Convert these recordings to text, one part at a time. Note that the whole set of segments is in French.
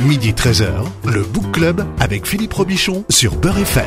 Midi 13h, le Book Club avec Philippe Robichon sur Beurre FM.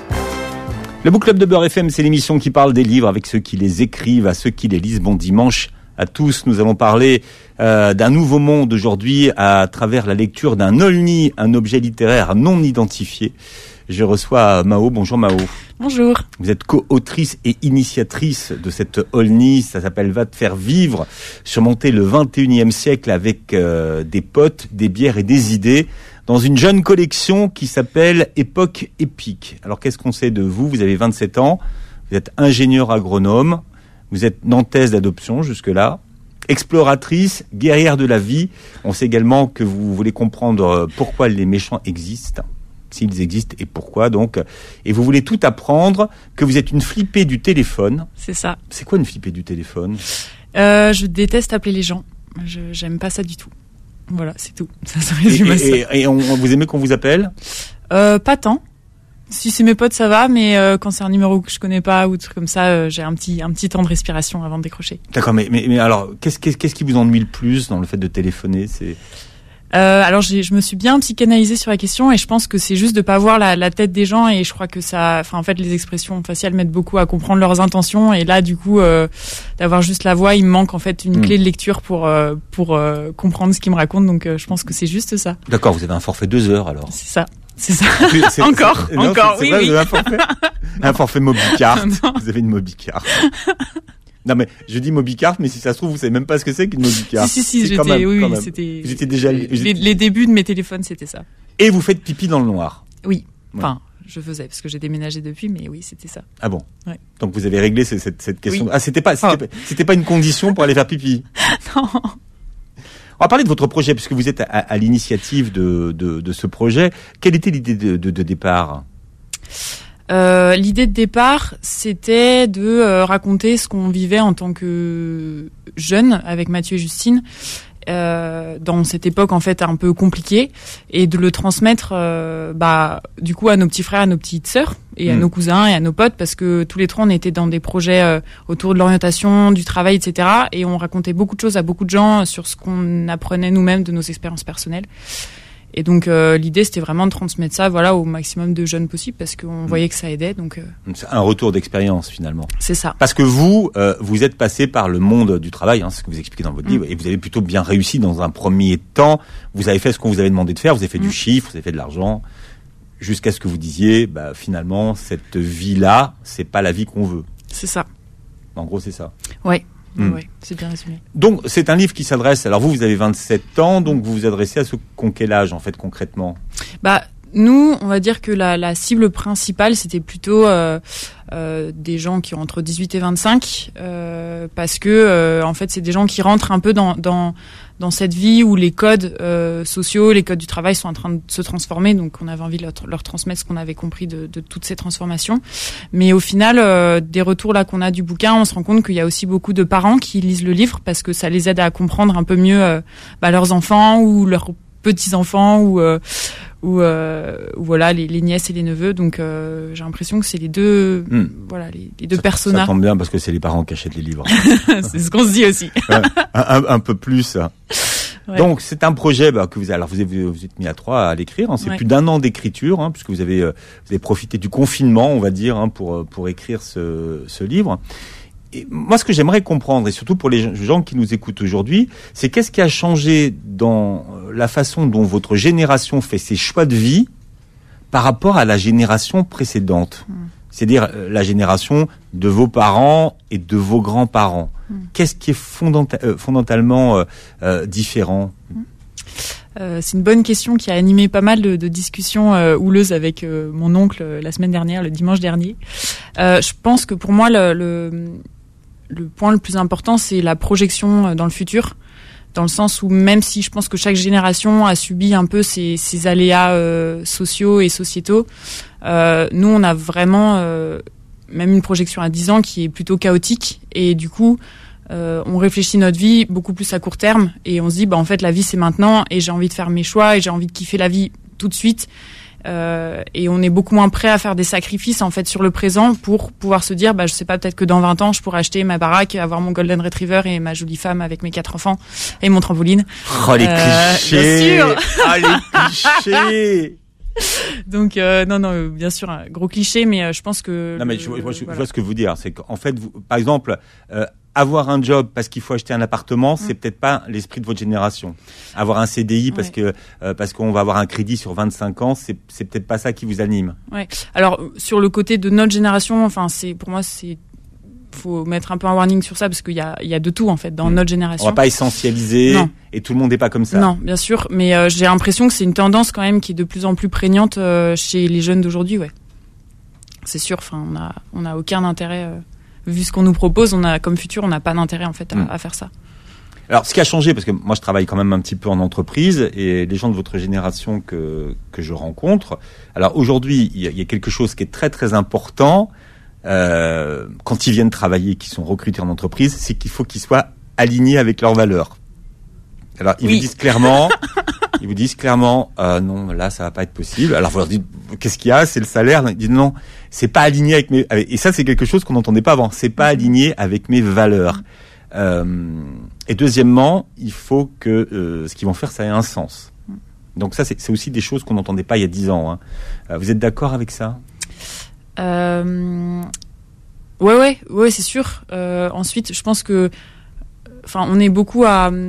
Le Book Club de Beurre FM, c'est l'émission qui parle des livres avec ceux qui les écrivent, à ceux qui les lisent. Bon dimanche à tous. Nous allons parler d'un nouveau monde aujourd'hui à travers la lecture d'un olni, un objet littéraire non identifié. Je reçois Mao. Bonjour Mao. Bonjour. Vous êtes co-autrice et initiatrice de cette olni. Ça s'appelle Va te faire vivre. Surmonter le 21e siècle avec des potes, des bières et des idées dans une jeune collection qui s'appelle Époque épique. Alors qu'est-ce qu'on sait de vous ? Vous avez 27 ans. Vous êtes ingénieur agronome. Vous êtes nantaise d'adoption jusque-là. Exploratrice, guerrière de la vie. On sait également que vous voulez comprendre pourquoi les méchants existent. S'ils existent et pourquoi donc. Et vous voulez tout apprendre, que vous êtes une flippée du téléphone. C'est ça. C'est quoi une flippée du téléphone ? Je déteste appeler les gens. J'aime pas ça du tout. Voilà, c'est tout. Ça se résume à ça. Et vous aimez qu'on vous appelle ? Pas tant. Si c'est mes potes, ça va, mais quand c'est un numéro que je connais pas ou des trucs comme ça, j'ai un petit temps de respiration avant de décrocher. D'accord, mais alors, qu'est-ce qui vous ennuie le plus dans le fait de téléphoner ? Alors je me suis bien psychanalysée sur la question et je pense que c'est juste de pas voir la tête des gens et je crois que ça, en fait les expressions faciales m'aident beaucoup à comprendre leurs intentions et là du coup d'avoir juste la voix, il me manque en fait une clé de lecture pour comprendre ce qu'ils me racontent, donc je pense que c'est juste ça. D'accord, vous avez un forfait 2 heures alors. C'est ça. Encore, oui. Vrai, oui. Un forfait Mobicart. Vous avez une Mobicart. Non mais je dis Mobicart, mais si ça se trouve vous savez même pas ce que c'est qu'une Mobicart. Si, c'était. Vous étiez déjà. Les débuts de mes téléphones, c'était ça. Et vous faites pipi dans le noir. Oui. Ouais. Enfin, je faisais parce que j'ai déménagé depuis, mais oui, c'était ça. Ah bon. Ouais. Donc vous avez réglé cette question. Oui. Ah c'était pas une condition pour aller faire pipi. Non. On va parler de votre projet puisque vous êtes à l'initiative de ce projet. Quelle était l'idée de départ ? L'idée de départ, c'était de raconter ce qu'on vivait en tant que jeune avec Mathieu et Justine dans cette époque en fait un peu compliquée et de le transmettre du coup à nos petits frères, à nos petites sœurs et à nos cousins et à nos potes parce que tous les trois on était dans des projets autour de l'orientation, du travail, etc. et on racontait beaucoup de choses à beaucoup de gens sur ce qu'on apprenait nous-mêmes de nos expériences personnelles. Et donc l'idée c'était vraiment de transmettre ça au maximum de jeunes possible parce qu'on voyait que ça aidait. Donc c'est un retour d'expérience finalement. C'est ça. Parce que vous êtes passé par le monde du travail, c'est ce que vous expliquez dans votre livre, et vous avez plutôt bien réussi dans un premier temps. Vous avez fait ce qu'on vous avait demandé de faire, vous avez fait du chiffre, vous avez fait de l'argent, jusqu'à ce que vous disiez finalement cette vie-là, c'est pas la vie qu'on veut. C'est ça. En gros c'est ça. Ouais. Oui, c'est bien résumé. Donc, c'est un livre qui s'adresse... Alors, vous avez 27 ans, donc vous vous adressez à ceux qui ont quel âge, en fait, concrètement ? Nous, on va dire que la cible principale, c'était plutôt des gens qui ont entre 18 et 25, parce que, en fait, c'est des gens qui rentrent un peu dans cette vie où les codes sociaux, les codes du travail sont en train de se transformer. Donc, on avait envie de leur transmettre ce qu'on avait compris de toutes ces transformations. Mais au final, des retours là qu'on a du bouquin, on se rend compte qu'il y a aussi beaucoup de parents qui lisent le livre parce que ça les aide à comprendre un peu mieux leurs enfants ou leurs petits-enfants ou voilà les nièces et les neveux. Donc j'ai l'impression que c'est les deux les deux personnages. Ça tombe bien parce que c'est les parents qui achètent les livres. C'est ce qu'on se dit aussi. un peu plus. Ouais. Donc c'est un projet que vous êtes mis à 3 à l'écrire. C'est plus d'1 an d'écriture puisque vous avez profité du confinement, on va dire, pour écrire ce livre. Et moi, ce que j'aimerais comprendre, et surtout pour les gens qui nous écoutent aujourd'hui, c'est qu'est-ce qui a changé dans la façon dont votre génération fait ses choix de vie par rapport à la génération précédente, c'est-à-dire la génération de vos parents et de vos grands-parents. Qu'est-ce qui est fondamentalement différent ? C'est une bonne question qui a animé pas mal de discussions houleuses avec mon oncle la semaine dernière, le dimanche dernier. Je pense que pour moi, le point le plus important, c'est la projection dans le futur, dans le sens où même si je pense que chaque génération a subi un peu ces aléas sociaux et sociétaux, nous, on a vraiment même une projection à 10 ans qui est plutôt chaotique et du coup, on réfléchit notre vie beaucoup plus à court terme et on se dit en fait la vie c'est maintenant et j'ai envie de faire mes choix et j'ai envie de kiffer la vie tout de suite et on est beaucoup moins prêt à faire des sacrifices en fait sur le présent pour pouvoir se dire je sais pas, peut-être que dans 20 ans je pourrais acheter ma baraque, avoir mon golden retriever et ma jolie femme avec mes 4 enfants et mon trampoline. Oh les clichés. Bien sûr. Oh les clichés. Donc non, bien sûr, un gros cliché, mais je pense que non mais je vois ce que vous dire, c'est qu'en fait vous, par exemple avoir un job parce qu'il faut acheter un appartement, c'est peut-être pas l'esprit de votre génération. Avoir un CDI parce qu'on va avoir un crédit sur 25 ans, c'est peut-être pas ça qui vous anime. Ouais. Alors sur le côté de notre génération, enfin pour moi faut mettre un peu un warning sur ça parce qu'il y a de tout en fait dans notre génération. On va pas essentialiser et tout le monde n'est pas comme ça. Non, bien sûr, mais j'ai l'impression que c'est une tendance quand même qui est de plus en plus prégnante chez les jeunes d'aujourd'hui, ouais. C'est sûr, enfin on a aucun intérêt vu ce qu'on nous propose, comme futur, on n'a pas d'intérêt en fait à faire ça. Alors, ce qui a changé, parce que moi je travaille quand même un petit peu en entreprise, et les gens de votre génération que je rencontre, alors aujourd'hui, il y a quelque chose qui est très très important quand ils viennent travailler, qu'ils sont recrutés en entreprise, c'est qu'il faut qu'ils soient alignés avec leurs valeurs. Alors, ils vous disent clairement, non, là, ça va pas être possible. Alors, vous leur dites, qu'est-ce qu'il y a? C'est le salaire. Ils disent, non, c'est pas aligné avec et ça, c'est quelque chose qu'on n'entendait pas avant. C'est pas aligné avec mes valeurs. Et deuxièmement, il faut que ce qu'ils vont faire, ça ait un sens. Donc ça, c'est aussi des choses qu'on n'entendait pas il y a 10 ans. Vous êtes d'accord avec ça? Ouais, c'est sûr. Ensuite, je pense que, on est beaucoup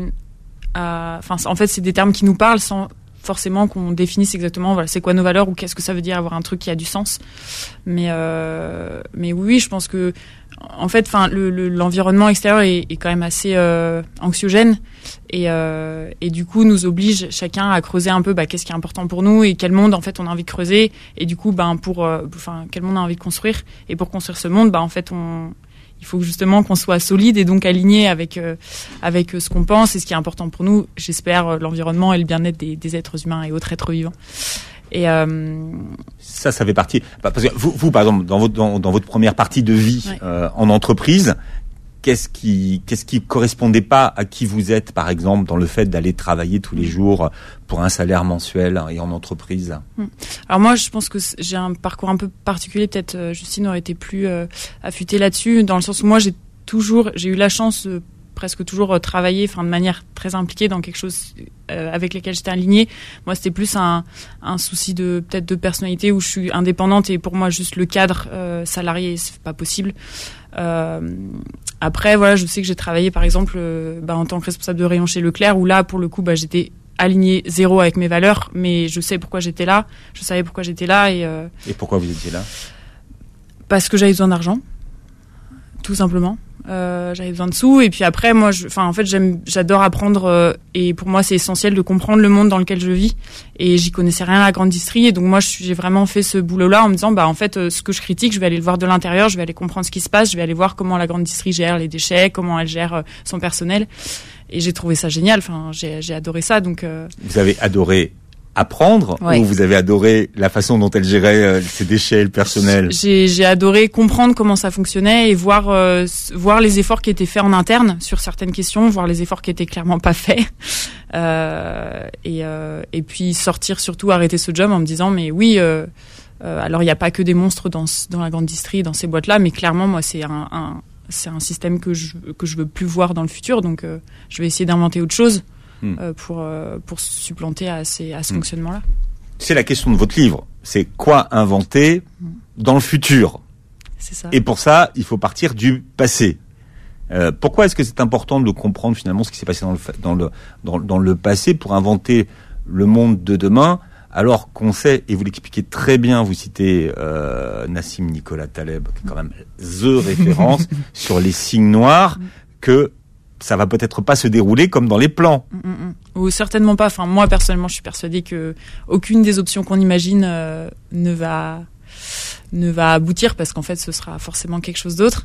en fait, c'est des termes qui nous parlent sans forcément qu'on définisse exactement, voilà, c'est quoi nos valeurs ou qu'est-ce que ça veut dire avoir un truc qui a du sens. Mais oui, je pense que, en fait, l'environnement extérieur est quand même assez anxiogène et du coup nous oblige chacun à creuser un peu qu'est-ce qui est important pour nous et quel monde en fait on a envie de creuser et du coup quel monde on a envie de construire, et pour construire ce monde en fait il faut justement qu'on soit solide et donc aligné avec ce qu'on pense et ce qui est important pour nous, j'espère, l'environnement et le bien-être des êtres humains et autres êtres vivants. Et ça fait partie, parce que vous par exemple dans votre première partie de vie en entreprise, qu'est-ce qui correspondait pas à qui vous êtes, par exemple, dans le fait d'aller travailler tous les jours pour un salaire mensuel et en entreprise? Alors moi, je pense que j'ai un parcours un peu particulier. Peut-être Justine aurait été plus affûtée là-dessus, dans le sens où moi, j'ai eu la chance de presque toujours travailler, de manière très impliquée dans quelque chose avec lequel j'étais alignée. Moi, c'était plus un souci peut-être de personnalité où je suis indépendante et pour moi, juste le cadre salarié, c'est pas possible. Après, voilà, je sais que j'ai travaillé, par exemple, en tant que responsable de rayon chez Leclerc, où là, pour le coup, j'étais alignée zéro avec mes valeurs, mais je sais pourquoi j'étais là. Je savais pourquoi j'étais là et pourquoi vous étiez là? Parce que j'avais besoin d'argent, tout simplement. J'avais besoin de sous et puis après moi j'adore apprendre et pour moi c'est essentiel de comprendre le monde dans lequel je vis et j'y connaissais rien à la grande distillerie et donc moi j'ai vraiment fait ce boulot là en me disant en fait ce que je critique je vais aller le voir de l'intérieur, je vais aller comprendre ce qui se passe, je vais aller voir comment la grande distillerie gère les déchets, comment elle gère son personnel et j'ai trouvé ça génial, j'ai adoré ça donc Vous avez adoré apprendre ou vous avez adoré la façon dont elle gérait ses déchets, le personnel? J'ai adoré comprendre comment ça fonctionnait et voir les efforts qui étaient faits en interne sur certaines questions, voir les efforts qui étaient clairement pas faits et puis sortir, surtout arrêter ce job en me disant mais oui alors il n'y a pas que des monstres dans la grande distillerie, dans ces boîtes là, mais clairement moi c'est un système que je veux plus voir dans le futur, donc je vais essayer d'inventer autre chose pour supplanter à ce fonctionnement-là. C'est la question de votre livre. C'est quoi inventer dans le futur? C'est ça. Et pour ça, il faut partir du passé. Pourquoi est-ce que c'est important de comprendre finalement ce qui s'est passé dans le passé pour inventer le monde de demain, alors qu'on sait, et vous l'expliquez très bien, vous citez Nassim Nicolas Taleb, qui est quand même the référence sur les signes noirs, que ça va peut-être pas se dérouler comme dans les plans. Ou certainement pas. Moi, personnellement, je suis persuadée que aucune des options qu'on imagine ne va aboutir parce qu'en fait, ce sera forcément quelque chose d'autre.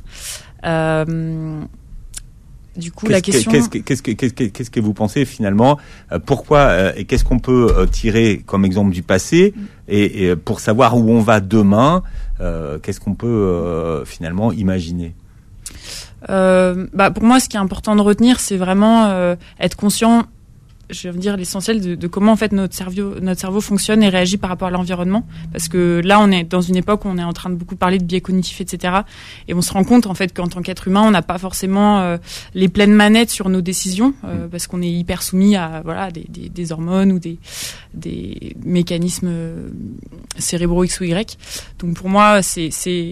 Du coup, la question... Qu'est-ce que vous pensez finalement? Pourquoi et qu'est-ce qu'on peut tirer comme exemple du passé et pour savoir où on va demain? Qu'est-ce qu'on peut finalement imaginer? Pour moi, ce qui est important de retenir, c'est vraiment être conscient je veux dire l'essentiel de comment en fait notre cerveau fonctionne et réagit par rapport à l'environnement, parce que là on est dans une époque où on est en train de beaucoup parler de biais cognitifs, etc. Et on se rend compte en fait qu'en tant qu'être humain on n'a pas forcément les pleines manettes sur nos décisions, parce qu'on est hyper soumis à des hormones ou des mécanismes cérébraux X ou Y. Donc pour moi ce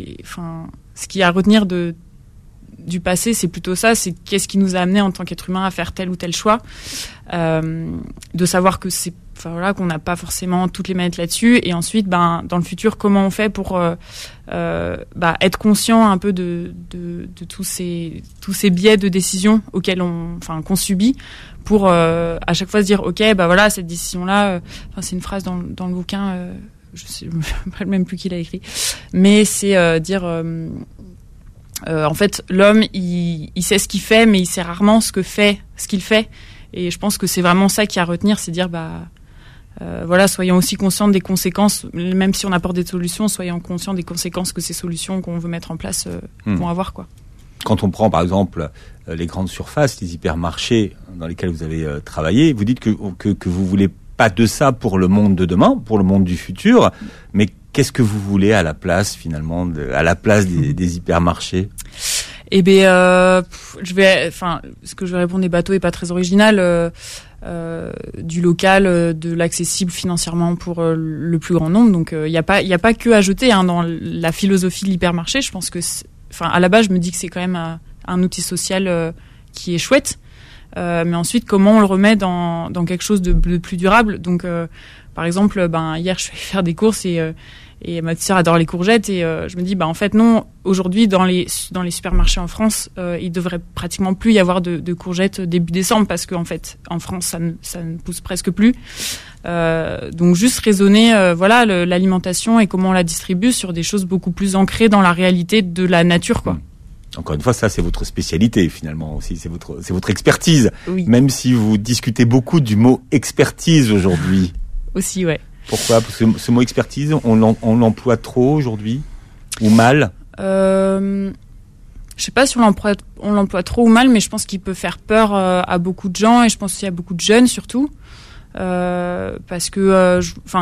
qui est à retenir du passé, c'est plutôt ça, c'est qu'est-ce qui nous a amené en tant qu'être humain à faire tel ou tel choix, de savoir que qu'on n'a pas forcément toutes les manettes là-dessus, et ensuite dans le futur comment on fait pour être conscient un peu de tous ces biais de décision auxquels qu'on subit, pour à chaque fois se dire ok cette décision là, c'est une phrase dans le bouquin, je sais même plus qui l'a écrit, mais c'est dire en fait, l'homme, il sait ce qu'il fait, mais il sait rarement ce qu'il fait. Et je pense que c'est vraiment ça qui est à retenir, c'est dire, soyons aussi conscients des conséquences, même si on apporte des solutions, soyons conscients des conséquences que ces solutions qu'on veut mettre en place vont avoir, quoi. Quand on prend, par exemple, les grandes surfaces, les hypermarchés dans lesquels vous avez travaillé, vous dites que vous voulez pas de ça pour le monde de demain, pour le monde du futur, mais qu'est-ce que vous voulez à la place finalement, à la place des hypermarchés? Eh bien, ce que je vais répondre des bateaux est pas très original. Du local, de l'accessible financièrement pour le plus grand nombre. Donc, il y a pas que à jeter dans la philosophie de l'hypermarché. Je pense que, à la base, je me dis que c'est quand même un outil social qui est chouette. Mais ensuite, comment on le remet dans quelque chose de plus durable. Donc, par exemple, hier, je suis allée faire des courses et ma petite sœur adore les courgettes, et je me dis en fait non, aujourd'hui dans les supermarchés en France, il devrait pratiquement plus y avoir de courgettes début décembre, parce qu'en fait en France ça ne pousse presque plus. Donc juste raisonner l'alimentation et comment on la distribue sur des choses beaucoup plus ancrées dans la réalité de la nature, quoi. Encore une fois, ça c'est votre spécialité finalement aussi, c'est votre expertise. Oui. Même si vous discutez beaucoup du mot expertise aujourd'hui. Aussi, ouais. Pourquoi? Parce que ce mot expertise, on l'emploie trop aujourd'hui ou mal? Je sais pas si on l'emploie trop ou mal, mais je pense qu'il peut faire peur à beaucoup de gens, et je pense aussi à beaucoup de jeunes surtout, parce que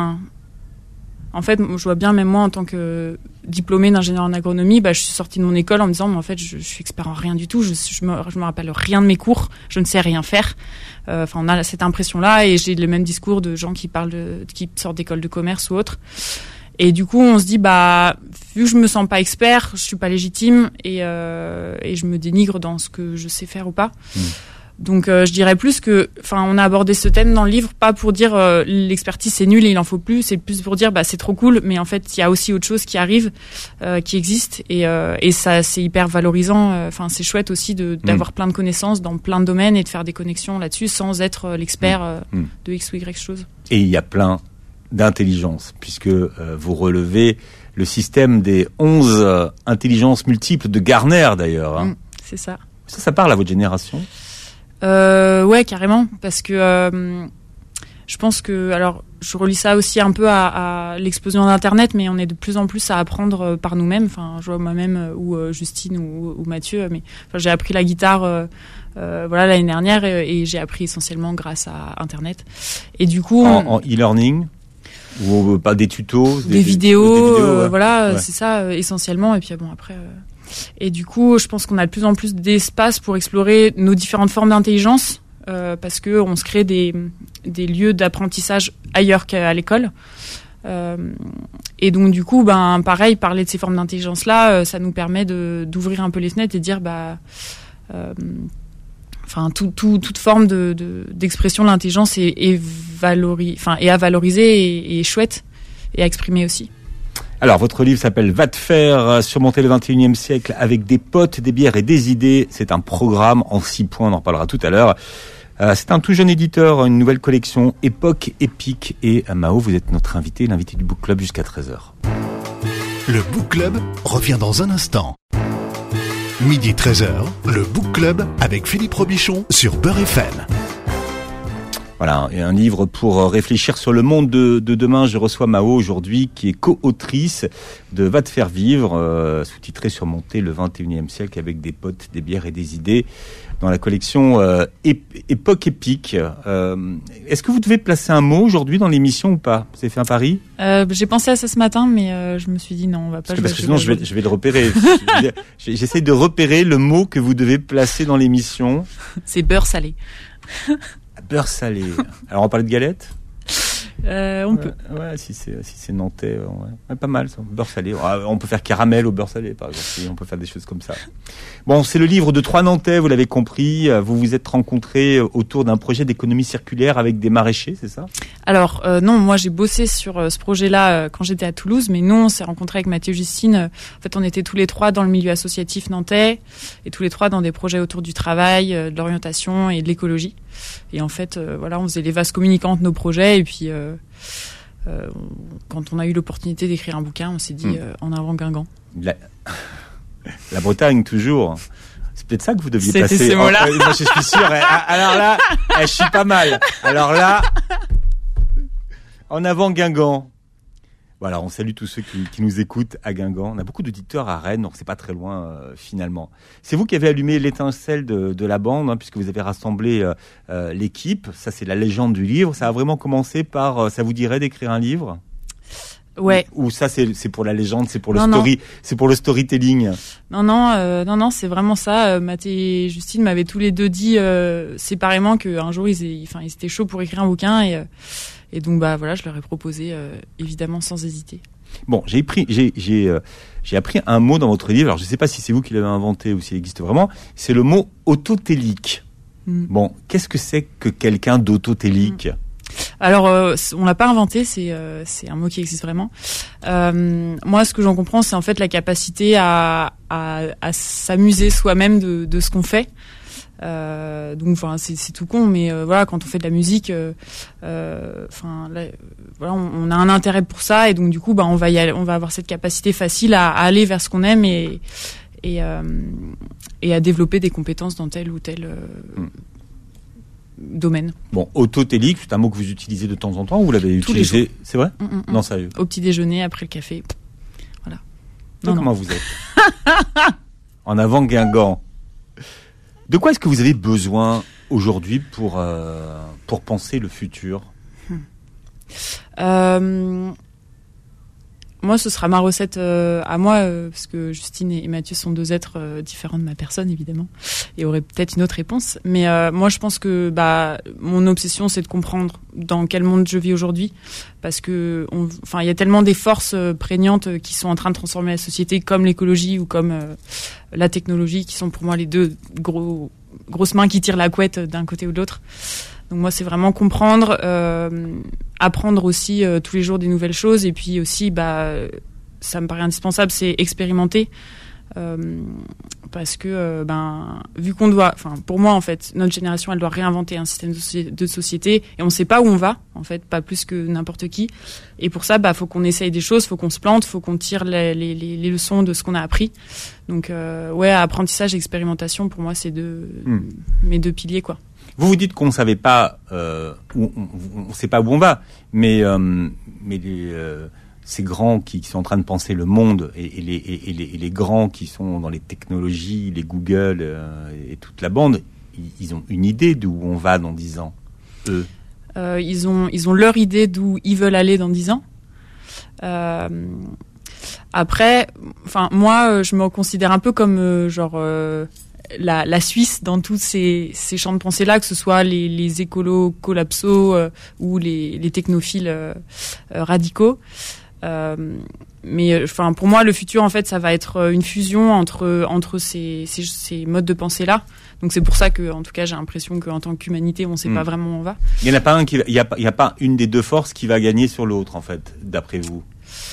en fait, je vois bien, même moi, en tant que diplômée d'ingénieur en agronomie, je suis sortie de mon école en me disant, mais en fait, je suis expert en rien du tout, je me rappelle rien de mes cours, je ne sais rien faire. On a cette impression-là, et j'ai le même discours de gens qui sortent d'école de commerce ou autre. Et du coup, on se dit, vu que je me sens pas expert, je suis pas légitime, et je me dénigre dans ce que je sais faire ou pas. Donc je dirais plus que, on a abordé ce thème dans le livre, pas pour dire l'expertise c'est nul et il en faut plus, c'est plus pour dire c'est trop cool, mais en fait il y a aussi autre chose qui arrive, qui existe, et ça c'est hyper valorisant. C'est chouette aussi d'avoir plein de connaissances dans plein de domaines et de faire des connexions là-dessus sans être l'expert de X ou Y chose. Et il y a plein d'intelligences, puisque vous relevez le système des 11 intelligences multiples de Garner d'ailleurs. C'est ça. Ça parle à votre génération? Ouais, carrément, parce que je pense que, alors, je relie ça aussi un peu à l'explosion d'Internet, mais on est de plus en plus à apprendre par nous-mêmes. Je vois moi-même ou Justine ou Mathieu, mais j'ai appris la guitare l'année dernière, et j'ai appris essentiellement grâce à Internet. Et du coup, en e-learning ou pas des tutos, des vidéos, ouais. C'est ça essentiellement. Et puis après. Et du coup, je pense qu'on a de plus en plus d'espace pour explorer nos différentes formes d'intelligence, parce que on se crée des lieux d'apprentissage ailleurs qu'à l'école. Et donc du coup, pareil, parler de ces formes d'intelligence là, ça nous permet d'ouvrir un peu les fenêtres et de dire toute forme d'expression de l'intelligence est à valoriser et chouette et à exprimer aussi. Alors, votre livre s'appelle « Va te faire surmonter le 21e siècle avec des potes, des bières et des idées ». C'est un programme en 6 points, on en reparlera tout à l'heure. C'est un tout jeune éditeur, une nouvelle collection, Époque épique. Et Mao, vous êtes notre invité, l'invité du Book Club jusqu'à 13h. Le Book Club revient dans un instant. Midi 13h, le Book Club avec Philippe Robichon sur Beurre FM. Voilà, et un livre pour réfléchir sur le monde de demain. Je reçois Mao aujourd'hui, qui est co-autrice de Va te faire vivre, sous-titré Surmonter le 21e siècle avec des potes, des bières et des idées, dans la collection Époque épique. Est-ce que vous devez placer un mot aujourd'hui dans l'émission ou pas ? Vous avez fait un pari ? J'ai pensé à ça ce matin, mais je me suis dit non, on va pas. Parce que sinon, je vais le repérer. J'essaie de repérer le mot que vous devez placer dans l'émission. C'est beurre salé. Beurre salé. Alors on parlait de galettes ? On peut. Ouais, si c'est nantais, ouais, pas mal ça. Beurre salé. On peut faire caramel au beurre salé, par exemple. On peut faire des choses comme ça. Bon, c'est le livre de 3 Nantais, vous l'avez compris. Vous vous êtes rencontrés autour d'un projet d'économie circulaire avec des maraîchers, c'est ça ? Alors non, moi j'ai bossé sur ce projet-là quand j'étais à Toulouse, mais nous on s'est rencontrés avec Mathieu Justine. En fait, on était tous les 3 dans le milieu associatif nantais et tous les 3 dans des projets autour du travail, de l'orientation et de l'écologie. Et en fait, voilà, on faisait les vases communicants de nos projets et puis quand on a eu l'opportunité d'écrire un bouquin, on s'est dit en avant Guingamp. La Bretagne toujours. C'est peut-être ça que vous deviez C'était passer. Ces mots-là. Moi, je suis sûr. Alors là, je suis pas mal. Alors là, en avant Guingamp. Voilà, on salue tous ceux qui nous écoutent à Guingamp. On a beaucoup d'auditeurs à Rennes, donc c'est pas très loin finalement. C'est vous qui avez allumé l'étincelle de la bande, puisque vous avez rassemblé l'équipe. Ça, c'est la légende du livre. Ça a vraiment commencé par, ça vous dirait d'écrire un livre ? Ouais. Ou ça, c'est pour la légende, c'est pour c'est pour le storytelling. Non, c'est vraiment ça. Matt et Justine m'avaient tous les deux dit séparément qu'un jour ils étaient chauds pour écrire un bouquin et donc bah voilà, je leur ai proposé évidemment sans hésiter. Bon, j'ai appris un mot dans votre livre. Alors je sais pas si c'est vous qui l'avez inventé ou s'il existe vraiment. C'est le mot autotélique. Bon, qu'est-ce que c'est que quelqu'un d'autotélique ? Alors, on l'a pas inventé, c'est un mot qui existe vraiment. Moi, ce que j'en comprends, c'est en fait la capacité à s'amuser soi-même de ce qu'on fait. Donc, enfin, c'est tout con, mais voilà, quand on fait de la musique, voilà, on a un intérêt pour ça, et donc du coup, bah, on va avoir cette capacité facile à aller vers ce qu'on aime et à développer des compétences dans tel ou tel domaine. Bon, autotélique, c'est un mot que vous utilisez de temps en temps, ou vous l'avez utilisé ? C'est vrai ? Non, sérieux. Au petit déjeuner, après le café. Voilà. Comment vous êtes ? En avant Guingamp. De quoi est-ce que vous avez besoin aujourd'hui pour penser le futur ? Moi, ce sera ma recette à moi, parce que Justine et Mathieu sont 2 êtres différents de ma personne, évidemment, et auraient peut-être une autre réponse. Mais moi, je pense que mon obsession, c'est de comprendre dans quel monde je vis aujourd'hui, parce que il y a tellement des forces prégnantes qui sont en train de transformer la société, comme l'écologie ou comme la technologie, qui sont pour moi les 2 grosses mains qui tirent la couette d'un côté ou de l'autre. Donc moi, c'est vraiment comprendre, apprendre aussi tous les jours des nouvelles choses, et puis aussi, ça me paraît indispensable, c'est expérimenter, parce que vu qu'on doit, pour moi en fait, notre génération, elle doit réinventer un système de société, et on ne sait pas où on va, en fait, pas plus que n'importe qui. Et pour ça, faut qu'on essaye des choses, faut qu'on se plante, faut qu'on tire les leçons de ce qu'on a appris. Donc apprentissage et expérimentation, pour moi, c'est mes 2 piliers, quoi. Vous dites qu'on ne savait pas, on sait pas où on va, mais ces grands qui sont en train de penser le monde et les grands qui sont dans les technologies, les Google et toute la bande, ils ont une idée d'où on va dans 10 ans, eux. Ils ont leur idée d'où ils veulent aller dans 10 ans. Après, moi, je me considère un peu comme la Suisse dans tous ces champs de pensée-là, que ce soit les écolos collapsos ou les technophiles radicaux. Mais pour moi, le futur, en fait, ça va être une fusion entre ces modes de pensée-là. Donc c'est pour ça que, en tout cas, j'ai l'impression qu'en tant qu'humanité, on ne sait pas vraiment où on va. Il y en a pas il y a pas une des 2 forces qui va gagner sur l'autre, en fait, d'après vous.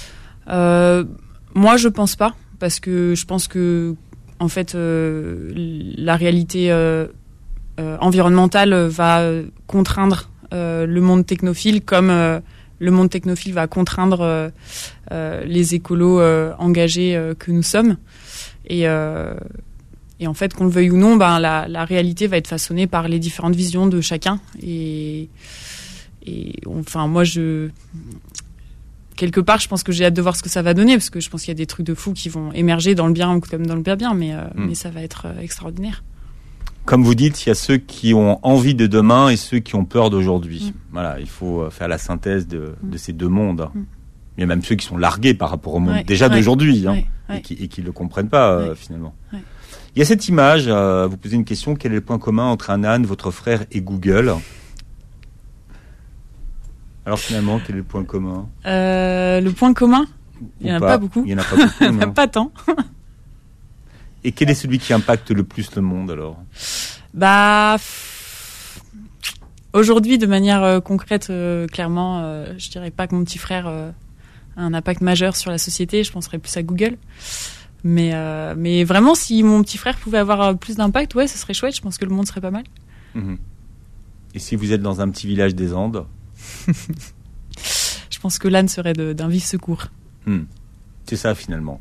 Moi, je pense pas, parce que je pense que en fait, la réalité environnementale va contraindre le monde technophile, comme le monde technophile va contraindre les écolos engagés que nous sommes. Et en fait, qu'on le veuille ou non, la réalité va être façonnée par les différentes visions de chacun. Et moi, quelque part, je pense que j'ai hâte de voir ce que ça va donner, parce que je pense qu'il y a des trucs de fous qui vont émerger dans le bien comme dans le pas bien, mais ça va être extraordinaire. Comme vous dites, il y a ceux qui ont envie de demain et ceux qui ont peur d'aujourd'hui. Voilà, il faut faire la synthèse de ces deux mondes. Il y a même ceux qui sont largués par rapport au monde d'aujourd'hui, et qui le comprennent pas finalement. Il y a cette image, vous posez une question, quel est le point commun entre un âne, votre frère et Google ? Alors finalement, quel est le point commun ? Le point commun ? Il n'y en a pas beaucoup. Il n'y en a pas beaucoup, il n'y en a pas tant. Et quel est celui qui impacte le plus le monde alors ? Aujourd'hui, de manière concrète, clairement, je dirais pas que mon petit frère a un impact majeur sur la société. Je penserais plus à Google. Mais vraiment, si mon petit frère pouvait avoir plus d'impact, ouais, ce serait chouette. Je pense que le monde serait pas mal. Et si vous êtes dans un petit village des Andes ? Je pense que l'âne serait d'un vif secours. C'est ça finalement.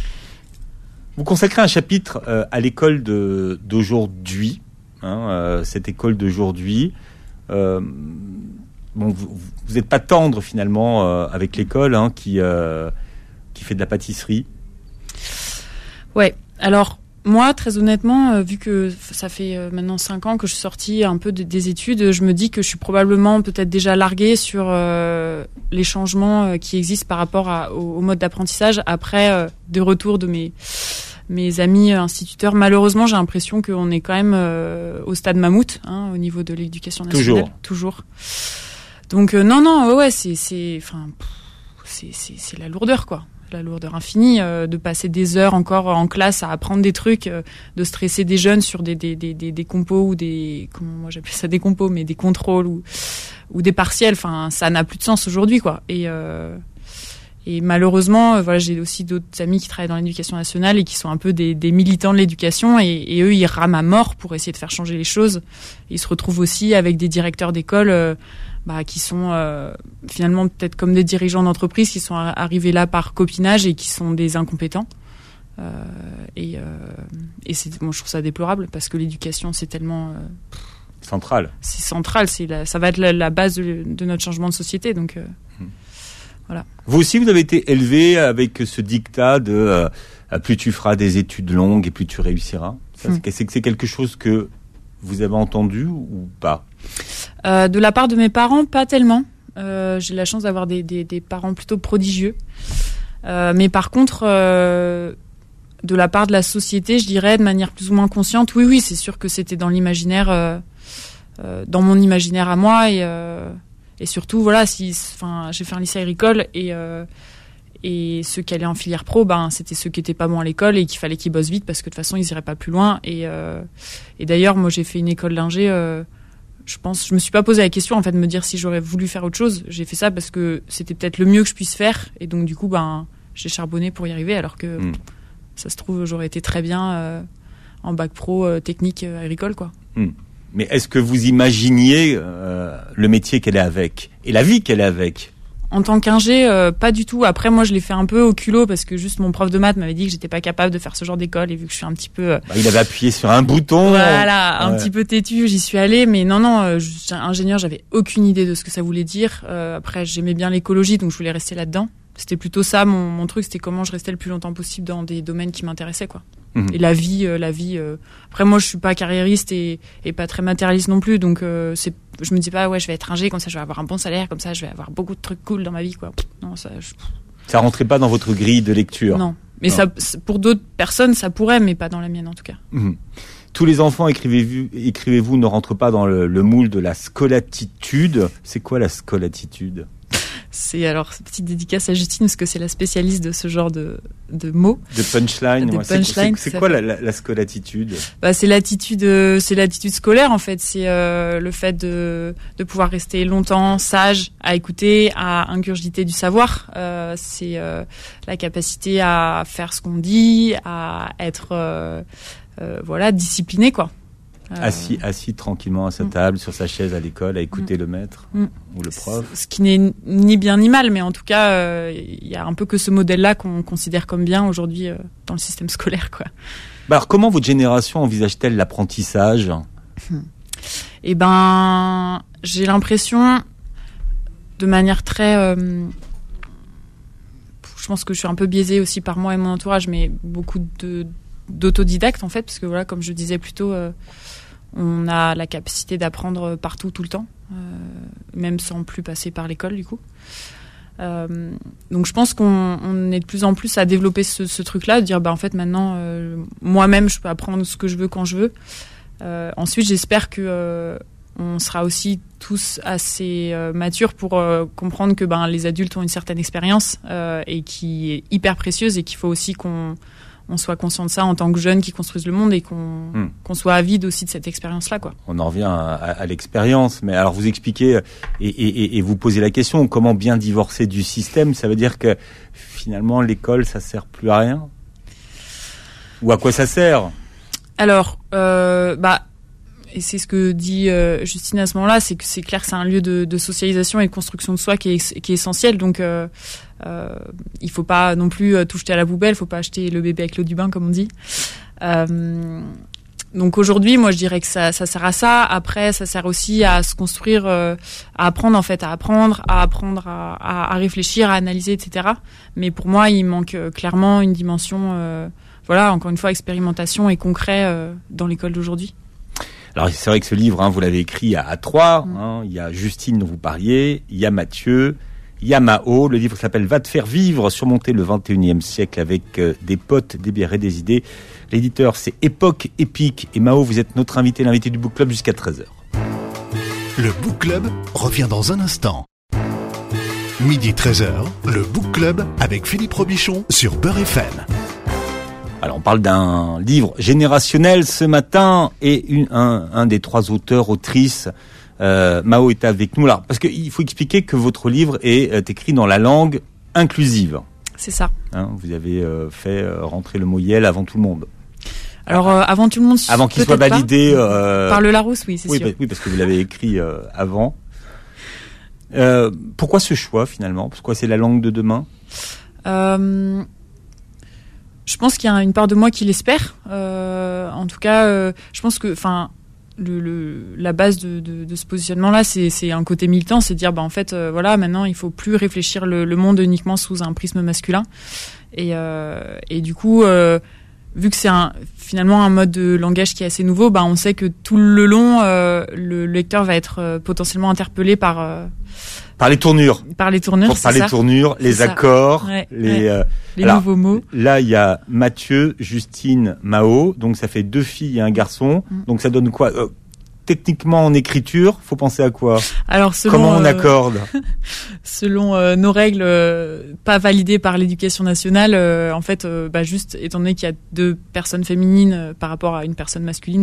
Vous consacrez un chapitre à l'école d'aujourd'hui, cette école d'aujourd'hui. Vous n'êtes pas tendre finalement avec l'école qui fait de la pâtisserie. Ouais. Alors moi, très honnêtement, vu que ça fait maintenant 5 ans que je suis sortie un peu des études, je me dis que je suis probablement peut-être déjà larguée sur les changements qui existent par rapport au mode d'apprentissage après de retour de mes amis instituteurs. Malheureusement, j'ai l'impression qu'on est quand même au stade mammouth au niveau de l'éducation nationale. Toujours. Donc c'est la lourdeur quoi. La lourdeur infinie, de passer des heures encore en classe à apprendre des trucs, de stresser des jeunes sur des compos ou comment moi j'appelle ça, des compos, mais des contrôles ou des partiels. Enfin, ça n'a plus de sens aujourd'hui, quoi. Et malheureusement, j'ai aussi d'autres amis qui travaillent dans l'éducation nationale et qui sont un peu des militants de l'éducation et eux, ils rament à mort pour essayer de faire changer les choses. Ils se retrouvent aussi avec des directeurs d'école qui sont finalement peut-être comme des dirigeants d'entreprise qui sont arrivés là par copinage et qui sont des incompétents. Et je trouve ça déplorable parce que l'éducation, c'est tellement... central. C'est central, ça va être la base de notre changement de société. Donc, voilà. Vous aussi, vous avez été élevé avec ce dictat de plus tu feras des études longues et plus tu réussiras. C'est quelque chose que vous avez entendu ou pas ? De la part de mes parents, pas tellement. J'ai la chance d'avoir des parents plutôt prodigieux. Mais par contre, de la part de la société, je dirais de manière plus ou moins consciente, oui, c'est sûr que c'était dans l'imaginaire, dans mon imaginaire à moi. Et surtout, voilà, j'ai fait un lycée agricole et ceux qui allaient en filière pro, c'était ceux qui étaient pas bons à l'école et qu'il fallait qu'ils bossent vite parce que de toute façon, ils iraient pas plus loin. Et d'ailleurs, moi, j'ai fait une école d'ingé. Je me suis pas posé la question en fait de me dire si j'aurais voulu faire autre chose. J'ai fait ça parce que c'était peut-être le mieux que je puisse faire et donc du coup j'ai charbonné pour y arriver alors que ça se trouve j'aurais été très bien en bac pro technique agricole quoi. Mais est-ce que vous imaginiez le métier qu'elle est avec et la vie qu'elle est avec ? En tant qu'ingé, pas du tout. Après, moi, je l'ai fait un peu au culot parce que juste mon prof de maths m'avait dit que j'étais pas capable de faire ce genre d'école et vu que je suis un petit peu... il avait appuyé sur un bouton. Voilà, un petit peu têtu, j'y suis allée. Mais non, ingénieur, j'avais aucune idée de ce que ça voulait dire. Après, j'aimais bien l'écologie, donc je voulais rester là-dedans. C'était plutôt ça, mon truc, c'était comment je restais le plus longtemps possible dans des domaines qui m'intéressaient, quoi. Et la vie. Après, moi, je suis pas carriériste et pas très matérialiste non plus, donc je me dis pas je vais être ingé, comme ça je vais avoir un bon salaire, comme ça je vais avoir beaucoup de trucs cool dans ma vie, quoi. Non, ça rentrait pas dans votre grille de lecture. Non, mais non. Ça, pour d'autres personnes, ça pourrait, mais pas dans la mienne en tout cas. Tous les enfants, écrivez-vous, ne rentrent pas dans le moule de la scolatitude. C'est quoi la scolatitude ? C'est alors petite dédicace à Justine parce que c'est la spécialiste de ce genre de mots. De punchline. C'est quoi la scolatitude ? C'est l'attitude scolaire en fait. C'est le fait de pouvoir rester longtemps sage, à écouter, à ingurgiter du savoir. C'est la capacité à faire ce qu'on dit, à être discipliné quoi. Assis tranquillement à sa table, sur sa chaise à l'école, à écouter le maître ou le prof. Ce qui n'est ni bien ni mal, mais en tout cas, il y a un peu que ce modèle-là qu'on considère comme bien aujourd'hui dans le système scolaire, quoi. Alors, comment votre génération envisage-t-elle l'apprentissage ? Eh ben, j'ai l'impression, de manière très... je pense que je suis un peu biaisée aussi par moi et mon entourage, mais beaucoup d'autodidactes, en fait, parce que voilà, comme je disais plus tôt, on a la capacité d'apprendre partout, tout le temps, même sans plus passer par l'école, du coup. Donc je pense qu'on est de plus en plus à développer ce truc-là, de dire en fait maintenant moi-même je peux apprendre ce que je veux quand je veux. Ensuite j'espère que on sera aussi tous assez matures pour comprendre que les adultes ont une certaine expérience et qui est hyper précieuse et qu'il faut aussi qu'on soit conscient de ça en tant que jeunes qui construisent le monde et qu'on soit avide aussi de cette expérience-là, quoi. On en revient à l'expérience, mais alors vous expliquez et vous posez la question, comment bien divorcer du système ? Ça veut dire que finalement l'école ça sert plus à rien ? Ou à quoi ça sert ? Alors, et c'est ce que dit Justine à ce moment-là, c'est que c'est clair que c'est un lieu de socialisation et de construction de soi qui est essentiel. Donc, il faut pas non plus tout jeter à la poubelle. Il faut pas acheter le bébé avec l'eau du bain, comme on dit. Donc aujourd'hui, moi, je dirais que ça sert à ça. Après, ça sert aussi à se construire, à apprendre en fait, à réfléchir, à analyser, etc. Mais pour moi, il manque clairement une dimension, encore une fois, expérimentation et concret dans l'école d'aujourd'hui. Alors c'est vrai que ce livre, vous l'avez écrit à trois. Il y a Justine dont vous parliez, il y a Mathieu, il y a Mao. Le livre s'appelle « Va te faire vivre, surmonter le 21e siècle avec des potes, des bières et des idées ». L'éditeur, c'est Époque Épique. Et Mao, vous êtes notre invité, l'invité du Book Club jusqu'à 13h. Le Book Club revient dans un instant. Midi 13h, le Book Club avec Philippe Robichon sur Beurre FM. Alors, on parle d'un livre générationnel ce matin et un des trois auteurs, autrices, Mao est avec nous. Alors, parce qu'il faut expliquer que votre livre est écrit dans la langue inclusive. C'est ça. Vous avez fait rentrer le moyel avant tout le monde. Alors, avant tout le monde, avant qu'il soit validé par le Larousse, oui, c'est sûr. Oui, parce que vous l'avez écrit avant. Pourquoi ce choix finalement ? Pourquoi c'est la langue de demain ? Je pense qu'il y a une part de moi qui l'espère. En tout cas, je pense que, la base de ce positionnement-là, c'est un côté militant, c'est de dire, en fait, maintenant, il faut plus réfléchir le monde uniquement sous un prisme masculin. Et du coup, vu que c'est finalement un mode de langage qui est assez nouveau, on sait que tout le long, le lecteur va être potentiellement interpellé par les tournures. Par les tournures, c'est ça. Par les tournures, les accords, les nouveaux mots. Là, il y a Mathieu, Justine, Mao. Donc, ça fait 2 filles et un garçon. Donc, ça donne quoi ? Techniquement, en écriture, faut penser à quoi ? Alors, comment on accorde ? Selon nos règles, pas validées par l'éducation nationale, en fait, juste étant donné qu'il y a 2 personnes féminines par rapport à une personne masculine,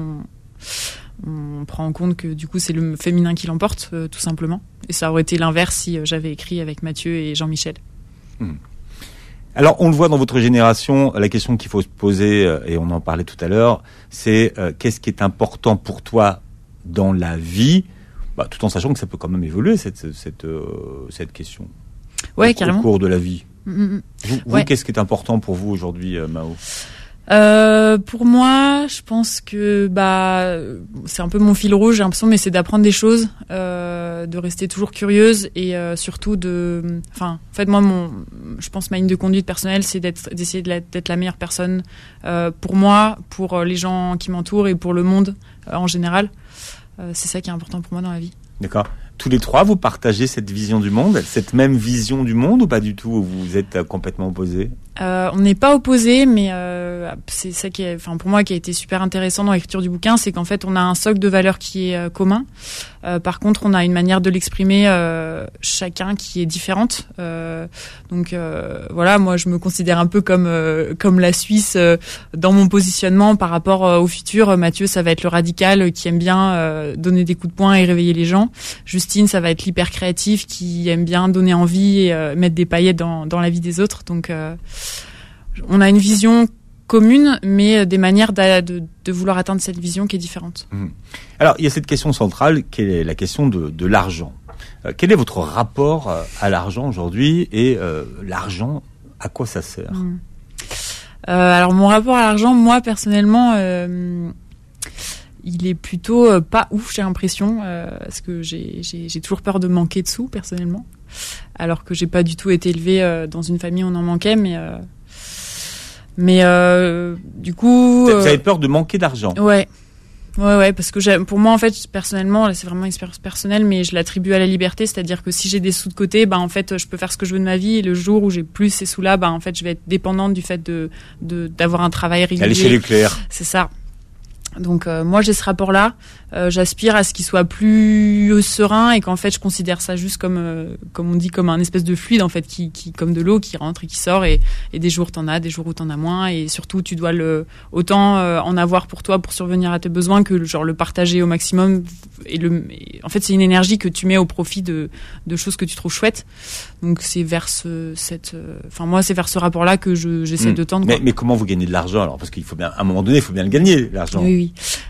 on prend en compte que du coup c'est le féminin qui l'emporte, tout simplement. Et ça aurait été l'inverse si j'avais écrit avec Mathieu et Jean-Michel. Alors on le voit dans votre génération, la question qu'il faut se poser, et on en parlait tout à l'heure, c'est qu'est-ce qui est important pour toi dans la vie, tout en sachant que ça peut quand même évoluer cette question carrément. Au cours de la vie. Vous, qu'est-ce qui est important pour vous aujourd'hui, Mao ? Pour moi, je pense que c'est un peu mon fil rouge, j'ai l'impression, mais c'est d'apprendre des choses, de rester toujours curieuse et surtout en fait moi je pense ma ligne de conduite personnelle, c'est d'essayer d'être la meilleure personne pour moi, pour les gens qui m'entourent et pour le monde en général. C'est ça qui est important pour moi dans la vie. D'accord. Tous les trois, vous partagez cette vision du monde, cette même vision du monde, ou pas du tout, ou vous êtes complètement opposés ? On n'est pas opposés, mais c'est ça qui est, pour moi, qui a été super intéressant dans l'écriture du bouquin, c'est qu'en fait, on a un socle de valeurs qui est commun. Par contre, on a une manière de l'exprimer chacun qui est différente. Donc moi, je me considère un peu comme la Suisse dans mon positionnement par rapport au futur. Mathieu, ça va être le radical qui aime bien donner des coups de poing et réveiller les gens. Justine, ça va être l'hyper créatif qui aime bien donner envie et mettre des paillettes dans la vie des autres. Donc, on a une vision communes, mais des manières de vouloir atteindre cette vision qui est différente. Alors, il y a cette question centrale qui est la question de l'argent. Quel est votre rapport à l'argent aujourd'hui et l'argent, à quoi ça sert? Alors, mon rapport à l'argent, moi, personnellement, il est plutôt pas ouf, j'ai l'impression, parce que j'ai toujours peur de manquer de sous, personnellement. Alors que j'ai pas du tout été élevée dans une famille où on en manquait, mais du coup... Vous avez peur de manquer d'argent? Ouais, parce que pour moi, en fait, personnellement, là, c'est vraiment une expérience personnelle, mais je l'attribue à la liberté, c'est-à-dire que si j'ai des sous de côté, en fait, je peux faire ce que je veux de ma vie, et le jour où j'ai plus ces sous-là, en fait, je vais être dépendante du fait d'avoir un travail régulier. Aller chez Leclerc. C'est ça. Donc moi j'ai ce rapport-là, j'aspire à ce qu'il soit plus serein et qu'en fait je considère ça juste comme on dit, comme un espèce de fluide en fait qui comme de l'eau qui rentre et qui sort, et des jours t'en as, des jours où t'en as moins, et surtout tu dois autant en avoir pour toi pour survenir à tes besoins que le partager au maximum, et en fait c'est une énergie que tu mets au profit de choses que tu trouves chouettes. Donc c'est vers moi c'est vers ce rapport-là que j'essaie de tendre. Mais comment vous gagnez de l'argent alors? Parce qu'il faut bien, à un moment donné, il faut bien le gagner, l'argent. Oui.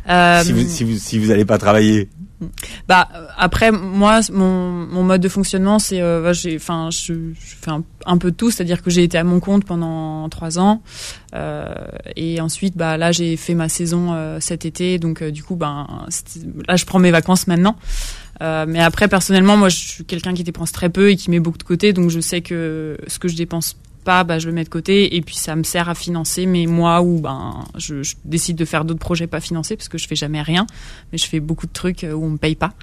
Si vous allez pas travailler. Après moi mon mode de fonctionnement c'est je fais un peu de tout, c'est-à-dire que j'ai été à mon compte pendant 3 ans et ensuite là j'ai fait ma saison cet été, donc du coup là je prends mes vacances maintenant. Mais après personnellement moi je suis quelqu'un qui dépense très peu et qui met beaucoup de côté, donc je sais que ce que je dépense pas, je le mets de côté, et puis ça me sert à financer mes mois où je décide de faire d'autres projets pas financés, parce que je fais jamais rien, mais je fais beaucoup de trucs où on me paye pas.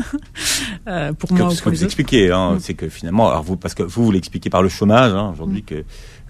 Pour moi, ce que vous expliquez, c'est que finalement, alors parce que vous l'expliquez par le chômage aujourd'hui, que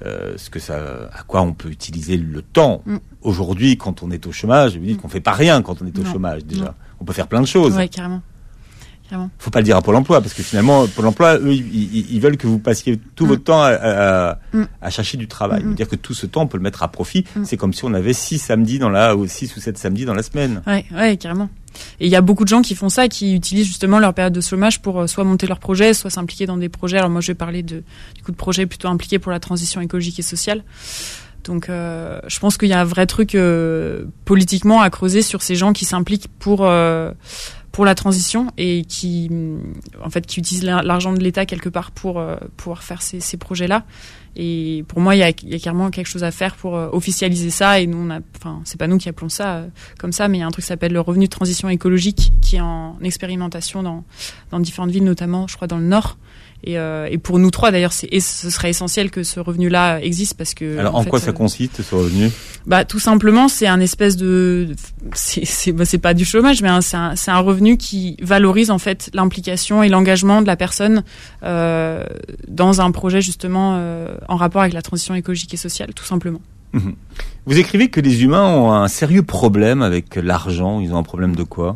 à quoi on peut utiliser le temps aujourd'hui quand on est au chômage. Vous dites qu'on fait pas rien quand on est au chômage déjà. Non. On peut faire plein de choses. Ouais, carrément. Faut pas le dire à Pôle emploi, parce que finalement Pôle emploi, eux, ils veulent que vous passiez tout votre temps à chercher du travail. Dire que tout ce temps on peut le mettre à profit. C'est comme si on avait 6 ou 7 samedis dans la semaine. Ouais, carrément. Et il y a beaucoup de gens qui font ça, qui utilisent justement leur période de chômage pour soit monter leur projet, soit s'impliquer dans des projets. Alors moi je vais parler du coup de projets plutôt impliqués pour la transition écologique et sociale. Donc je pense qu'il y a un vrai truc politiquement à creuser sur ces gens qui s'impliquent pour la transition et qui utilisent l'argent de l'État quelque part pour pouvoir faire ces projets-là. Et pour moi, il y a clairement quelque chose à faire pour officialiser ça. Et nous, c'est pas nous qui appelons ça comme ça, mais il y a un truc qui s'appelle le revenu de transition écologique, qui est en expérimentation dans différentes villes, notamment, je crois, dans le Nord. Et pour nous trois, d'ailleurs, ce serait essentiel que ce revenu-là existe, parce que. Alors, en quoi ça consiste, ce revenu? Tout simplement, c'est un espèce c'est pas du chômage, mais c'est un revenu qui valorise en fait l'implication et l'engagement de la personne dans un projet justement en rapport avec la transition écologique et sociale, tout simplement. Vous écrivez que les humains ont un sérieux problème avec l'argent. Ils ont un problème de quoi?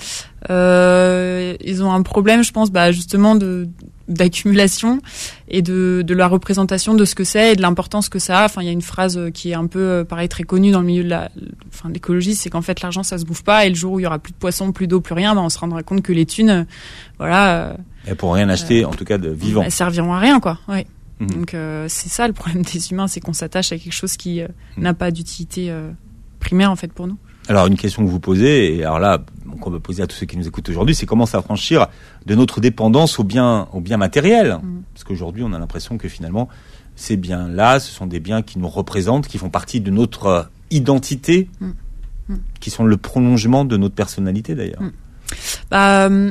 Ils ont un problème, je pense, justement d'accumulation et de la représentation de ce que c'est et de l'importance que ça a. Il y a une phrase qui est un peu pareil, très connue dans le milieu de l'écologie, c'est qu'en fait l'argent ça se bouffe pas, et le jour où il y aura plus de poissons, plus d'eau, plus rien, on se rendra compte que les thunes, elles pourront rien acheter, en tout cas de vivant. Elles serviront à rien, quoi. Ouais. Donc c'est ça le problème des humains, c'est qu'on s'attache à quelque chose qui n'a pas d'utilité primaire en fait pour nous. Alors une question que vous posez, et alors là qu'on va poser à tous ceux qui nous écoutent aujourd'hui, c'est comment s'affranchir de notre dépendance aux biens matériels. Parce qu'aujourd'hui on a l'impression que finalement ces biens-là, ce sont des biens qui nous représentent, qui font partie de notre identité, qui sont le prolongement de notre personnalité d'ailleurs.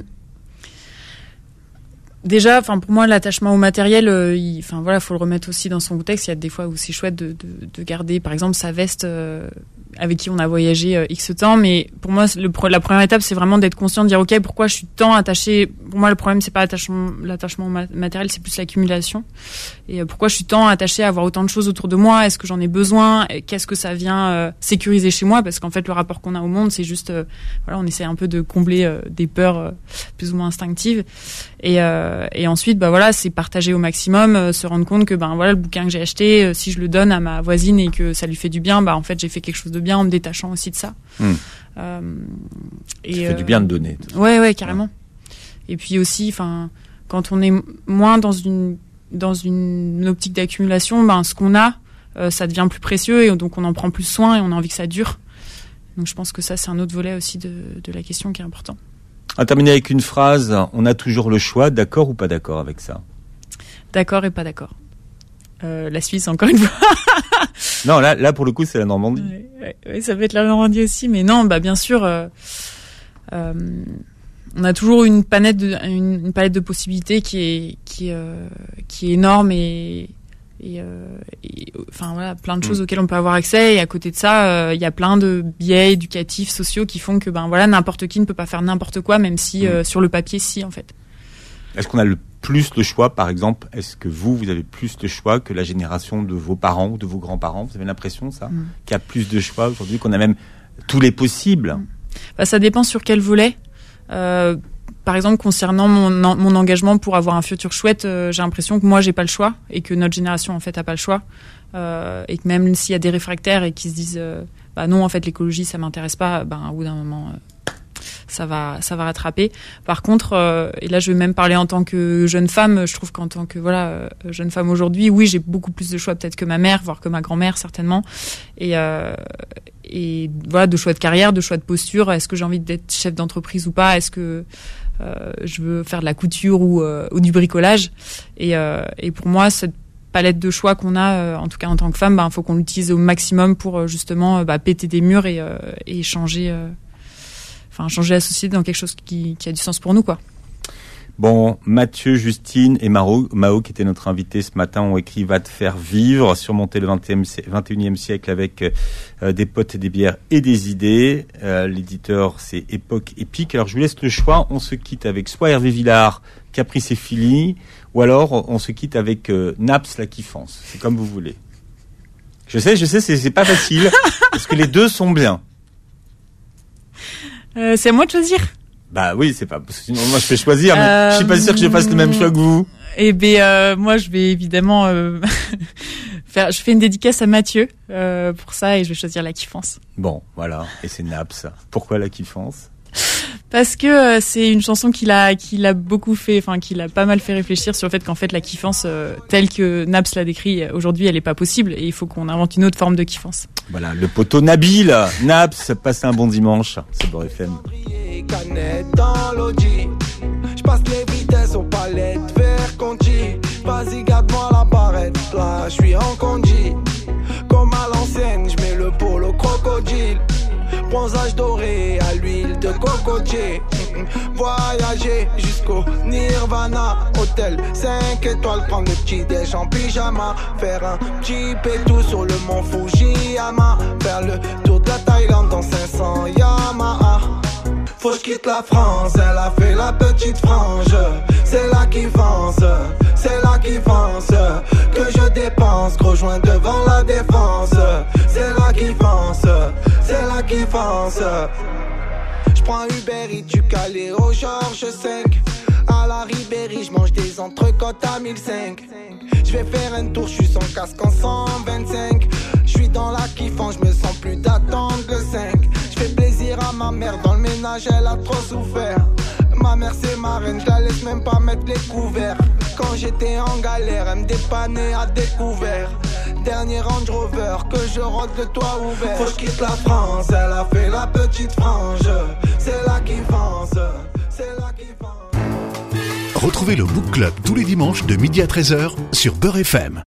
Déjà, pour moi, l'attachement au matériel, faut le remettre aussi dans son contexte. Il y a des fois où c'est chouette de garder, par exemple, sa veste avec qui on a voyagé X temps. Mais pour moi, la première étape, c'est vraiment d'être conscient, de dire, OK, pourquoi je suis tant attaché. Pour moi, le problème, c'est pas l'attachement matériel, c'est plus l'accumulation. Et pourquoi je suis tant attaché à avoir autant de choses autour de moi? Est-ce que j'en ai besoin? Qu'est-ce que ça vient sécuriser chez moi? Parce qu'en fait, le rapport qu'on a au monde, c'est juste, on essaie un peu de combler des peurs plus ou moins instinctives. Et ensuite, c'est partager au maximum, se rendre compte que, le bouquin que j'ai acheté, si je le donne à ma voisine et que ça lui fait du bien, en fait, j'ai fait quelque chose de bien en me détachant aussi de ça. Ça fait du bien de donner. Ouais, carrément. Et puis aussi, quand on est moins dans une optique d'accumulation, ce qu'on a, ça devient plus précieux et donc on en prend plus soin et on a envie que ça dure. Donc je pense que ça, c'est un autre volet aussi de la question qui est important. On va terminer avec une phrase. On a toujours le choix, d'accord ou pas d'accord avec ça? D'accord et pas d'accord. La Suisse, encore une fois. Non, là pour le coup, c'est la Normandie. Ouais, ça peut être la Normandie aussi, mais non, bien sûr, on a toujours une palette de possibilités qui est énorme et enfin voilà, plein de choses auxquelles on peut avoir accès. Et à côté de ça, il y a plein de biais éducatifs, sociaux qui font que n'importe qui ne peut pas faire n'importe quoi, même si sur le papier, si en fait. Est-ce qu'on a plus le choix, par exemple? Est-ce que vous avez plus de choix que la génération de vos parents ou de vos grands-parents? Vous avez l'impression, ça, qu'il y a plus de choix aujourd'hui, qu'on a même tous les possibles? Ça dépend sur quel volet. Par exemple, concernant mon engagement pour avoir un futur chouette, j'ai l'impression que moi, j'ai pas le choix et que notre génération, en fait, a pas le choix. Et que même s'il y a des réfractaires et qui se disent non, en fait, l'écologie, ça m'intéresse pas, au bout d'un moment... ça va rattraper. Par contre, et là je vais même parler en tant que jeune femme, je trouve qu'en tant que jeune femme aujourd'hui, oui, j'ai beaucoup plus de choix peut-être que ma mère, voire que ma grand-mère certainement. Et voilà, de choix de carrière, de choix de posture. Est-ce que j'ai envie d'être chef d'entreprise ou pas? Est-ce que je veux faire de la couture ou du bricolage? Et pour moi, cette palette de choix qu'on a, en tout cas en tant que femme, faut qu'on l'utilise au maximum pour justement péter des murs et changer la société dans quelque chose qui a du sens pour nous, quoi. Bon, Mathieu, Justine et Mao, qui était notre invité ce matin, ont écrit « Va te faire vivre », surmonter le 21e siècle avec des potes et des bières et des idées. L'éditeur, c'est Époque Épique. Alors, je vous laisse le choix. On se quitte avec soit Hervé Villard, Caprice et Philly, ou alors on se quitte avec Naps, la kiffance. C'est comme vous voulez. Je sais, c'est pas facile, parce que les deux sont bien. C'est à moi de choisir. Oui, c'est pas. Sinon, moi, je fais choisir, mais je suis pas sûr que je fasse le même choix que vous. Moi, je vais évidemment je fais une dédicace à Mathieu pour ça et je vais choisir la kiffance. Bon, voilà. Et c'est Naps. Pourquoi la kiffance? Parce que c'est une chanson qui l'a beaucoup fait, qui l'a pas mal fait réfléchir sur le fait qu'en fait la kiffance telle que Naps l'a décrit aujourd'hui, elle est pas possible et il faut qu'on invente une autre forme de kiffance. Voilà, le poteau Nabil, Naps, passez un bon dimanche, c'est Beurre FM. Je passe les vitesses aux palettes, vers Conti. Vas-y, garde-moi la barrette, là, je suis en congé. Comme à l'ancienne, je mets le polo crocodile. Bronzage doré à l'huile de cocotier. Voyager jusqu'au Nirvana. Hôtel 5 étoiles, prendre le petit déj en pyjama. Faire un petit pétou sur le mont Fujiyama. Faire le tour de la Thaïlande dans 500 Yamaha. Faut que je quitte la France, elle a fait la petite frange. C'est là qui fonce, c'est là qui fonce. Que je dépense, gros joint devant la défense. C'est là qui fonce, c'est là qui fonce. J'prends Uber Eats du Calais au Georges 5. À la Ribéry, j'mange des entrecôtes à 1005. J'vais faire un tour, j'suis sans casque en 125. J'suis dans la kiffance, j'me sens plus d'attendre le 5. J'fais plaisir à ma mère, dans le ménage elle a trop souffert. Ma mère c'est ma reine, j'la laisse même pas mettre les couverts. Quand j'étais en galère, elle me dépannait à découvert. Dernier Range Rover, que je rôde le toit ouvert. Faut que je quitte la France, elle a fait la petite frange. C'est là qui fonce, c'est là qui fonce. Retrouvez le Book Club tous les dimanches de midi à 13h sur Beurre FM.